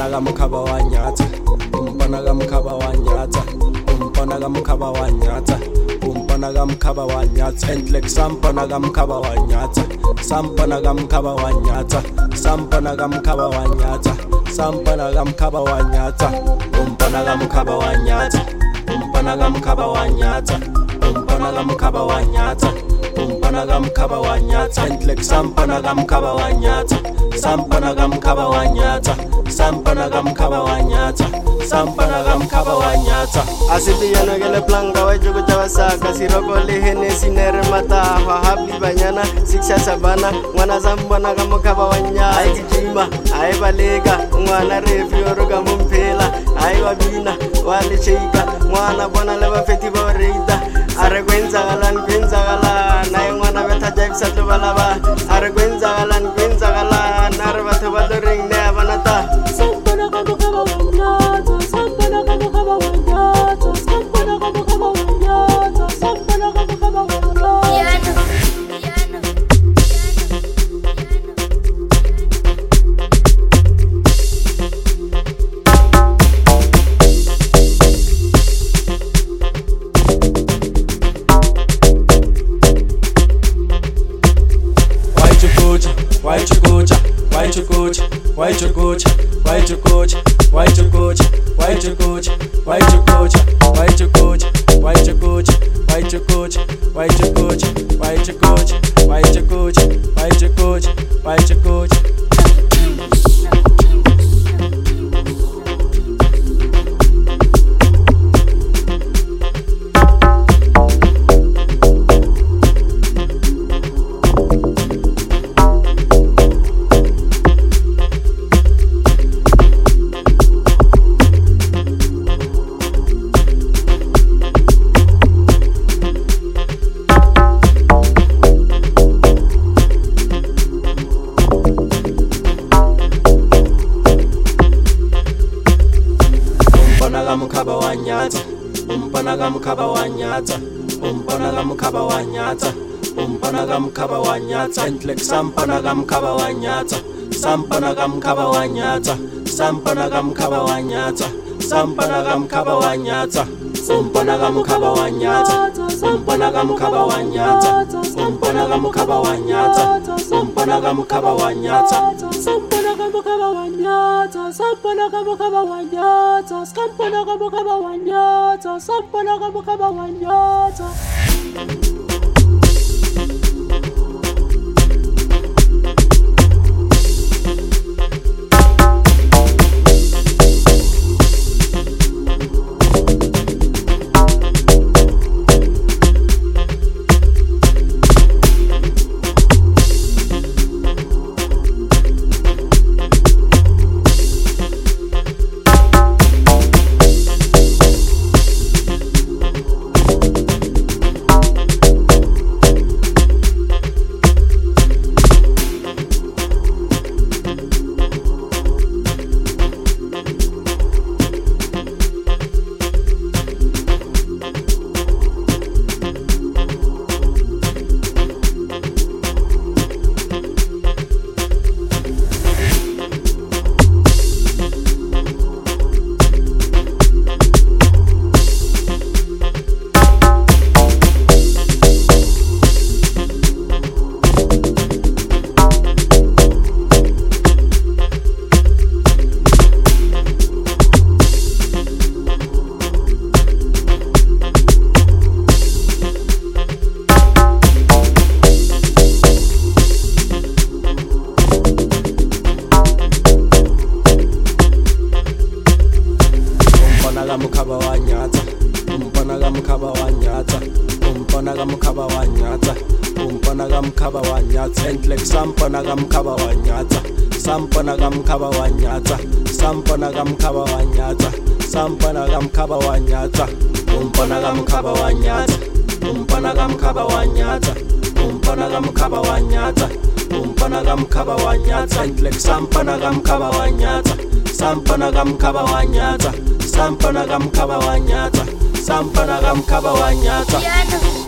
Umpana kamukaba wanyata, umpana kamukaba wanyata, umpana kamukaba wanyata, umpana kamukaba wanyata, entlek sampana kamukaba wanyata, sampana kamukaba wanyata, sampana kamukaba wanyata, sampana kamukaba wanyata, umpana kamukaba wanyata, umpana kamukaba wanyata, umpana kamukaba wanyata, umpana kamukaba wanyata, entlek sampana kamukaba wanyata, sampana kamukaba wanyata, sampana kamukaba wanyata, sampana kamukaba wanyata. Asibi yanogele planga wajugu jawasaka siroko lehene sinere mata hahabli banyana siksha sabana mwana zambana kamukaba wanyata. Ai kijima ai balega mwana refi oruga mumpela ai wabina wali cheika mwana bona leva feti borida are gwenza galan ai mwana beta jaipsa to balaba are gwenza galan nar bata badoring ne banata. Sampana kamukaba wanyata, sampana kamukaba wanyata, sampana kamukaba wanyata, sampana kamukaba wanyata. Why you gocha? Why you gocha? Why you gocha? Why you gocha? Why you gocha? Why you gocha? Why you gocha? Why you gocha? Why you gocha? Why you gocha? Why you gocha? Why you gocha? Why you gocha? Why you gocha? Why you gocha? Kamukaba wanyata, umpana kamukaba wanyata, umpana kamukaba wanyata, umpana kamukaba wanyata, entlek sampana kamukaba wanyata, sampana kamukaba wanyata, sampana kamukaba wanyata, sampana kamukaba wanyata, umpana kamukaba wanyata, umpana kamukaba wanyata, umpana kamukaba wanyata, umpana kamukaba wanyata. Sampana kamukaba wanyata, sampana kamukaba wanyata, sampana kamukaba wanyata, sampana kamukaba wanyata. Kamukaba wanyata, umpana kamukaba wanyata, umpana kamukaba wanyata, umpana kamukaba wanyata, entlek sampana kamukaba wanyata, sampana kamukaba wanyata, sampana kamukaba wanyata, sampana kamukaba wanyata, umpana kamukaba wanyata, umpana kamukaba wanyata, umpana kamukaba wanyata, umpana kamukaba wanyata, entlek sampana kamukaba wanyata, sampana kamukaba wanyata, sampana kamukaba wanyata, sampana kamukaba wanyata.